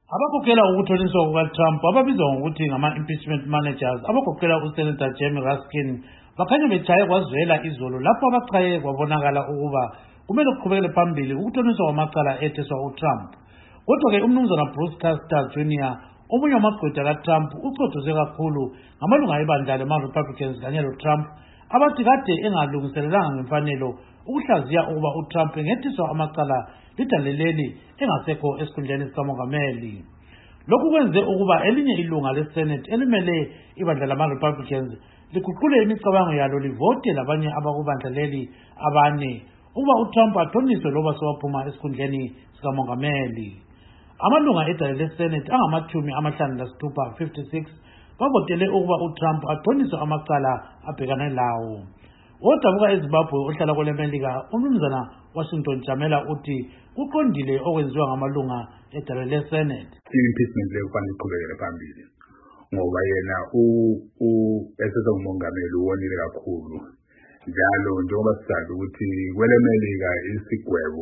Abakhokhela ukuthoniswa kukaTrump ababizwa ngokuthi ngama-impeachment managers abakhokhela uSenator Jamie Raskin bakhanya bechaye kwazwela izolo lapho abachaye kwabonakala ukuba kumele kuqhubekele phambili ukuthoniswa kwamacala etheswa uTrump. Kodwa-ke umnumzana Bruce Castor Jr. omunye wamagqwetha kaTrump ucothoze kakhulu ngamalunga ebandla lama-Republicans kanye loTrump abathi kade engalungiselelanga ngemfanelo ukuhlaziya ukuba uTrump engethiswa amacala lidaleleli engasekho esikhundleni sikamongameli. Lokhu kwenze ukuba elinye ilunga leSenate elimele ibandla lama-Republicans liguqule imicabango yalo livote labanye abakubandla leli abane ukuba uTrump athoniswe loba sewaphuma esikhundleni sikamongameli. Amalunga edale leSenate angama-56 bavotele ukuba uTrump athoniswe amacala abhekane lawo. Odabuka eZimbabwe ohlala kweleMelika umnumzana Washington Jamela uthi kuqondile okwenziwa ngamalunga edale leSenate. Impeachment leyo kufanele iqhubekele phambili ngoba yena esesengumongameli uwonile kakhulu njalo njengoba sisazi ukuthi kweleMelika isigwebo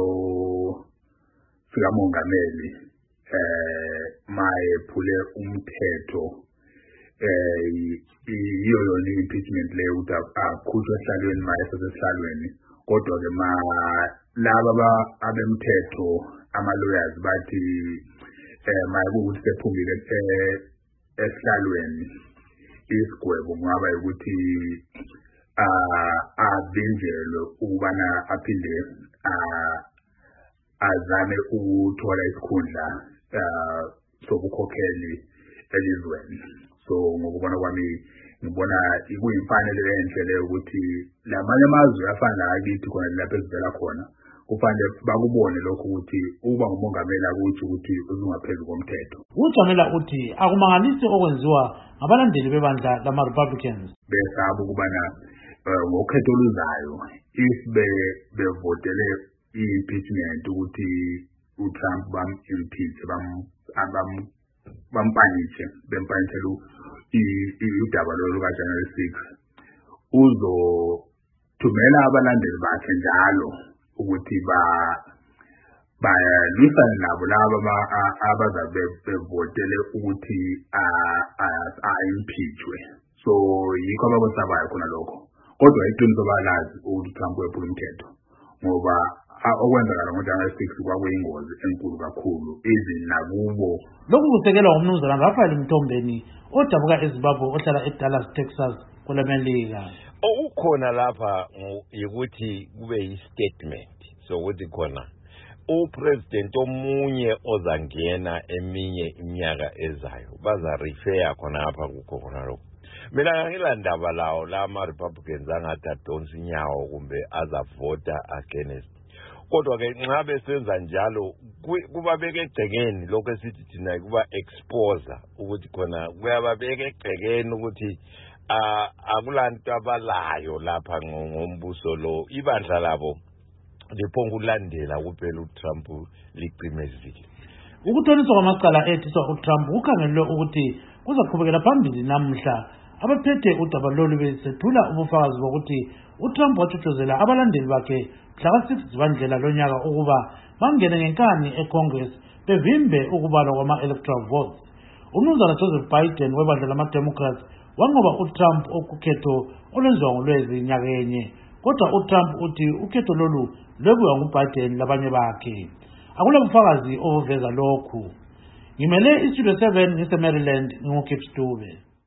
sikamongameli mayephule umthetho iyo yona impeachment leyo ukuthi akhutshwe esihlalweni mayesesihlalweni. Kodwa-ke laba abemthetho ama-lawyers bathi mayekuwukuthi sephumile esihlalweni isigwebo kungaba ukuthi avinjelwe ukubana aphinde azame ukuthola isikhundla sobukhokheli elizweni. So ngokubona kwami ngibona kuyimfanelo enhle leyo ukuthi lamanye amazwe afana lakithi khona lapho esivela khona kufanele bakubone lokho ukuthi uba ngumongameli akuthi ukuthi uzungaphezu komthetho. UJamela uthi akumangalisi okwenziwa ngabalandeli bebandla lama-Republicans. Besaba ukubana ngokhetho oluzayo if bevotele i-impeachment ukuthi uTrump bam-impeach bampanitshe udaba lolu lukaJanuary 6 uzothumela abalandeli bakhe njalo ukuthi balwisane nabo laba abazabe bevotele ukuthi impeachwe. So yikho abakusabayo khona lokho. Kodwa iqiniso balazi ukuthi Trump wephula umthetho ngoba okwenzakala ngoJanuary 6 kwakuyingozi enkulu kakhulu even nakubo. Lokhu kusekelwa ngumnumzana Raphael Mtombeni odabuka eZimbabwe ohlala eDallas, Texas kweleMelika. Ukhona lapha ukuthi kube yi-statement sokuthi khona upresident omunye ozangena eminye iminyaka ezayo baza-refer khona apha kukho khona lokho. Mina ngilandaba lawo lama-Republicans angathi adonsa inyawo kumbe azavota against. Kodwa-ke nxa besenza njalo kubabeka egcekeni lokho esithi thina kuba exposer ukuthi khona kuyababeka egcekeni ukuthi akulanto abalayo lapha ngombuso lo ibandla labo liphonga ulandela kuphela uTrump liqimezile. Ukuthoniswa kwamacala ethiswa uTrump kukhangelwe ukuthi kuzaqhubekela phambili namhla abaphethe udaba lolu besethula ubufakazi bokuthi uTrump wathuthuzela abalandeli bakhe mhla ka-6 Zibandlela lonyaka ukuba bangene ngenkani eCongress bevimbe ukubalwa kwama-electoral votes. Umnumzana Joseph Biden webandla lama-Democrats wanqoba uTrump okukhetho olwenziwa ngolwezi nyakenye. Kodwa uTrump uthi ukhetho lolu lwebuya nguBiden labanye bakhe. Akula bufakazi obuveza lokhu. Ngimele iStudio 7 ngise-Maryland ngingukip Stube.